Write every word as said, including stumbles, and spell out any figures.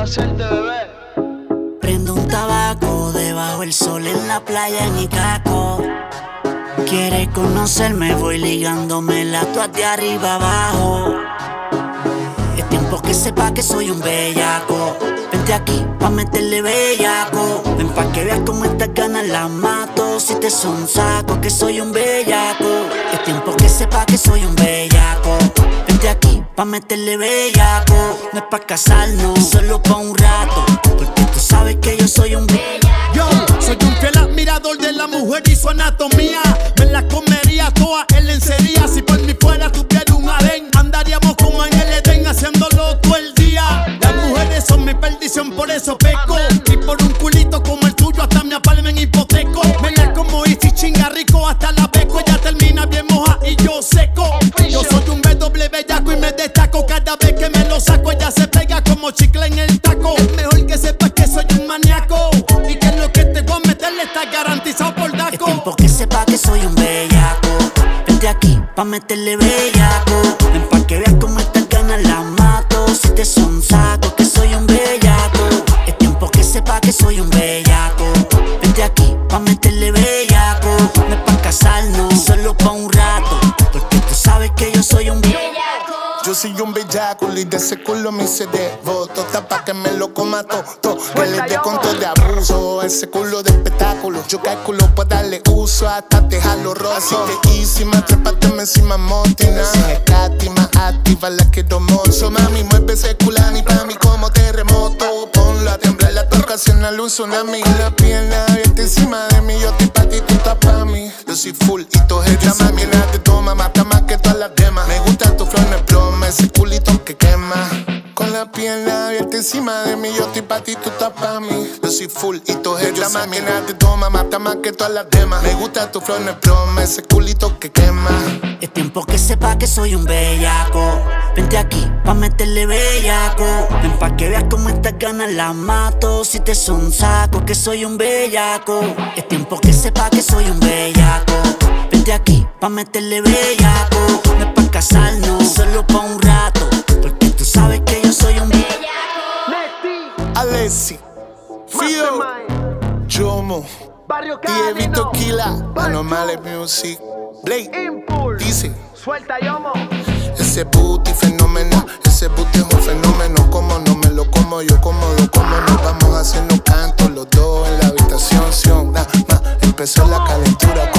hacerte, bebé. Prendo un tabaco debajo el sol en la playa en Icaco. Quiere conocerme, voy ligándome la toa de arriba abajo. Es tiempo que sepa que soy un bellaco. Vente aquí pa' meterle bellaco. Ven pa' que veas cómo estas ganas las mato. Si te son saco que soy un bellaco. Es tiempo que sepa que soy un bellaco. Vente aquí pa' meterle bellaco. No es pa' casarnos, solo pa' un rato. Porque tú sabes que yo soy un bellaco. Yo soy un fiel admirador de la mujer y su anatomía. Me la comería toda en lencería. Si por mí fuera tuviera un harén, andaríamos como en el Edén haciéndolo todo el día. Las mujeres son mi perdición, por eso peco. Y por un culito como el tuyo hasta me apalmen en hipoteco. Me la como y si chinga rico hasta la beco. Ella termina bien moja y yo seco. Yo soy un B doble bellaco y me destaco. Cada vez que me lo saco ella se pega como chicle en el taco. Es mejor que sepas que soy un maníaco y que lo que te voy a meterle está garantizado por daco. Es tiempo que sepa que soy un bellaco. Vente aquí pa' meterle bellaco. Ven pa' que veas cómo estas ganas las mato. Si te son saco que soy un bellaco. Es tiempo que sepa que soy un bellaco. Vente aquí pa' meterle bellaco. No es pa' casarnos, solo pa' un rato. Porque tú sabes que yo soy un bellaco. Yo soy un bellaco y de ese culo me hice devoto. Está pa' que me lo coma todo, que le dé conto de abuso. Ese culo de espectáculo, yo calculo para darle uso hasta dejarlo roto. Así que easy, más trépateme encima motina. Sin escatima, activa la que domoso. Mami, mueve ese culani pa' mí como terremoto. Ponlo a temblar, la toca ocasional un tsunami. La pierna abierta encima de mí, yo estoy pa' ti, tú estás pa' mí. Yo soy full y tú eres mami, nada te toma, mata más que todas las demás. Me gusta tu flor, no es broma, ese culito que quema. Con la pierna abierta encima de mí, yo estoy pa' ti, tú estás pa' mí. Yo soy full y tú eres la máquina te toma, mata más que todas las demás. Me gusta tu flor, no es broma, ese culito que quema. Es tiempo que sepa que soy un bellaco. Vente aquí pa' meterle bellaco. Ven pa' que veas cómo estas ganas las mato. Si te son saco que soy un bellaco. Es tiempo que sepa que soy un bellaco. Vente aquí pa' meterle bellaco. No es pa' casarnos, solo pa' un rato. Porque tú sabes que yo soy un bellaco. Alessi, Fio, Jomo, Dievito Kila, Anomales Music, Blake, dice, suelta Yomo. ese booty fenómeno, ese booty es un fenómeno. Como no me lo como, yo como lo como. Nos vamos a hacer un canto los dos en la habitación. Sion, nah, nah, empezó la calentura.